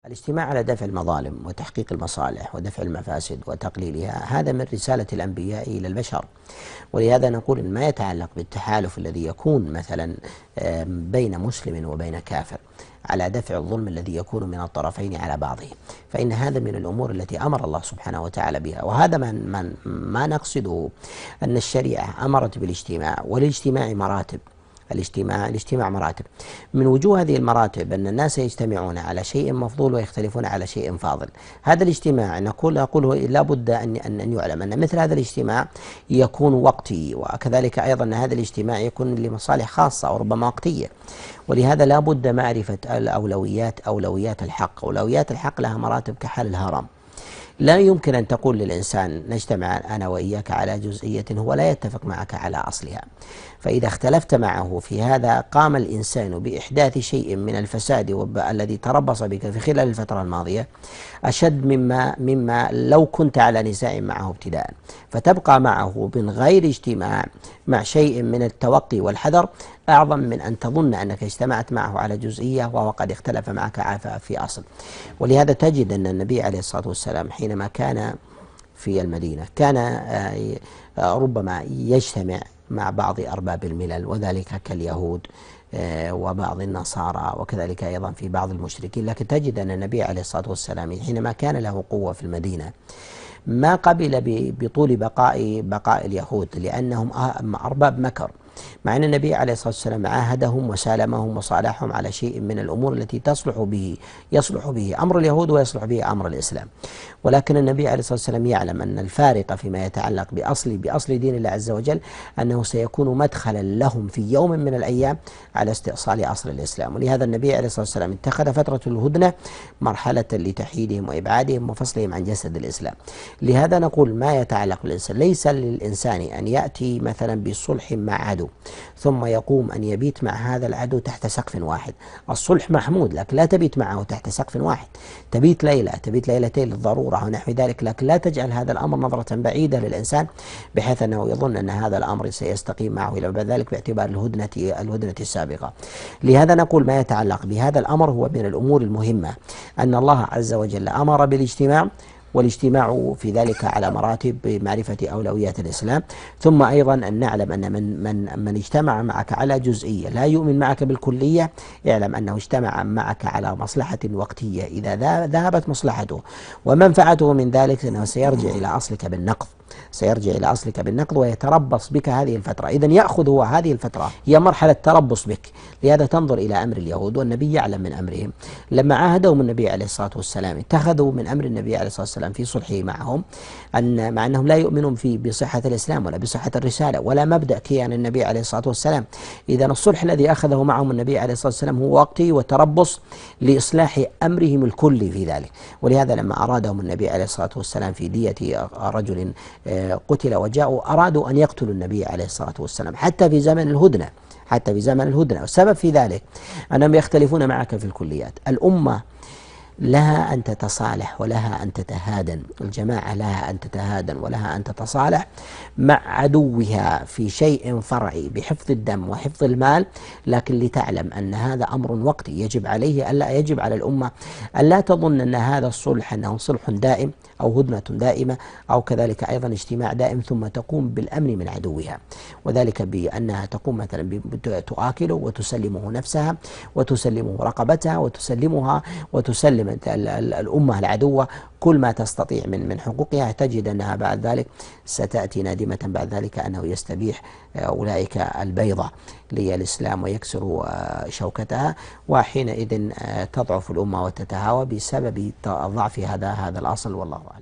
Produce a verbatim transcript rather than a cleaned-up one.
الاجتماع على دفع المظالم وتحقيق المصالح ودفع المفاسد وتقليلها، هذا من رسالة الأنبياء إلى البشر. ولهذا نقول إن ما يتعلق بالتحالف الذي يكون مثلا بين مسلم وبين كافر على دفع الظلم الذي يكون من الطرفين على بعضه، فإن هذا من الأمور التي أمر الله سبحانه وتعالى بها. وهذا من من ما نقصده أن الشريعة أمرت بالاجتماع، والاجتماع مراتب. الاجتماع الاجتماع مراتب. من وجوه هذه المراتب أن الناس يجتمعون على شيء مفضول ويختلفون على شيء فاضل. هذا الاجتماع نقول أقوله لا بد أن أن يعلم أن مثل هذا الاجتماع يكون وقتي، وكذلك أيضا أن هذا الاجتماع يكون لمصالح خاصة أو ربما وقتية. ولهذا لا بد معرفة الأولويات، أولويات الحق. أولويات الحق لها مراتب كحال الهرم. لا يمكن أن تقول للإنسان نجتمع أنا وإياك على جزئية هو لا يتفق معك على أصلها، فإذا اختلفت معه في هذا قام الإنسان بإحداث شيء من الفساد الذي تربص بك في خلال الفترة الماضية أشد مما مما لو كنت على نزاع معه ابتداء. فتبقى معه من غير اجتماع مع شيء من التوقي والحذر أعظم من أن تظن أنك اجتمعت معه على جزئية وهو قد اختلف معك في أصل. ولهذا تجد أن النبي عليه الصلاة والسلام حينما كان في المدينة كان ربما يجتمع مع بعض أرباب الملل، وذلك كاليهود وبعض النصارى وكذلك أيضا في بعض المشركين. لكن تجد أن النبي عليه الصلاة والسلام حينما كان له قوة في المدينة ما قبل بطول بقاء بقاء اليهود، لأنهم أرباب مكر، مع أن النبي عليه الصلاة والسلام عاهدهم وسالمهم وصالحهم على شيء من الأمور التي تصلح به يصلح به أمر اليهود ويصلح به أمر الإسلام. ولكن النبي عليه الصلاة والسلام يعلم أن الفارق فيما يتعلق بأصل بأصل دين الله عز وجل أنه سيكون مدخلا لهم في يوم من الأيام على استئصال أصل الإسلام. ولهذا النبي عليه الصلاة والسلام اتخذ فترة الهدنة مرحلة لتحييدهم وإبعادهم وفصلهم عن جسد الإسلام. لهذا نقول ما يتعلق بالإنسان ليس للإنسان أن يأتي مثلا بصلح مع عدو ثم يقوم أن يبيت مع هذا العدو تحت سقف واحد. الصلح محمود، لكن لا تبيت معه تحت سقف واحد، تبيت ليلة تبيت ليلتين للضرورة ونحو ذلك، لكن لا تجعل هذا الأمر نظرة بعيدة للإنسان بحيث أنه يظن أن هذا الأمر سيستقيم معه إلى بعد ذلك باعتبار الهدنة الهدنة السابقة. لهذا نقول ما يتعلق بهذا الأمر هو من الأمور المهمة، أن الله عز وجل أمر بالاجتماع، والاجتماع في ذلك على مراتب بمعرفة أولويات الإسلام. ثم أيضا أن نعلم أن من, من, من اجتمع معك على جزئية لا يؤمن معك بالكلية، يعلم أنه اجتمع معك على مصلحة وقتية، إذا ذهبت مصلحته ومنفعته من ذلك أنه سيرجع إلى أصلك بالنقض سيرجع إلى أصلك بالنقض ويتربص بك هذه الفترة. إذن يأخذ هو هذه الفترة هي مرحلة تربص بك. لهذا تنظر إلى أمر اليهود والنبي يعلم من أمرهم، لما عاهدهم النبي عليه الصلاة والسلام اتخذوا من أمر النبي عليه الصلاة والسلام في صلحه معهم أن مع أنهم لا يؤمنون في بصحة الإسلام ولا بصحة الرسالة ولا مبدأ كيان النبي عليه الصلاة والسلام، إذن الصلح الذي أخذه معهم النبي عليه الصلاة والسلام هو وقتي وتربص لإصلاح أمرهم الكلي في ذلك. ولهذا لما أرادهم النبي عليه الصلاة والسلام في دية رجل قتل وجاءوا أرادوا أن يقتلوا النبي عليه الصلاة والسلام حتى في زمن الهدنة حتى في زمن الهدنة والسبب في ذلك أنهم يختلفون معك في الكليات. الأمة لها أن تتصالح ولها أن تتهادن، الجماعة لها أن تتهادن ولها أن تتصالح مع عدوها في شيء فرعي بحفظ الدم وحفظ المال، لكن لتعلم أن هذا أمر وقتي يجب عليه ألا يجب على الأمة أن لا تظن أن هذا الصلح أنه صلح دائم أو هدنة دائمة أو كذلك أيضا اجتماع دائم ثم تقوم بالأمن من عدوها، وذلك بأنها تقوم مثلا تؤكله وتسلمه نفسها وتسلمه رقبتها وتسلمها وتسلم الأمة العدوة كل ما تستطيع من من حقوقها. تجد أنها بعد ذلك ستأتي نادمة بعد ذلك أنه يستبيح أولئك البيضة للإسلام ويكسر شوكتها، وحينئذ تضعف الأمة وتتهاوى بسبب ضعف هذا هذا الأصل. والله أعلم.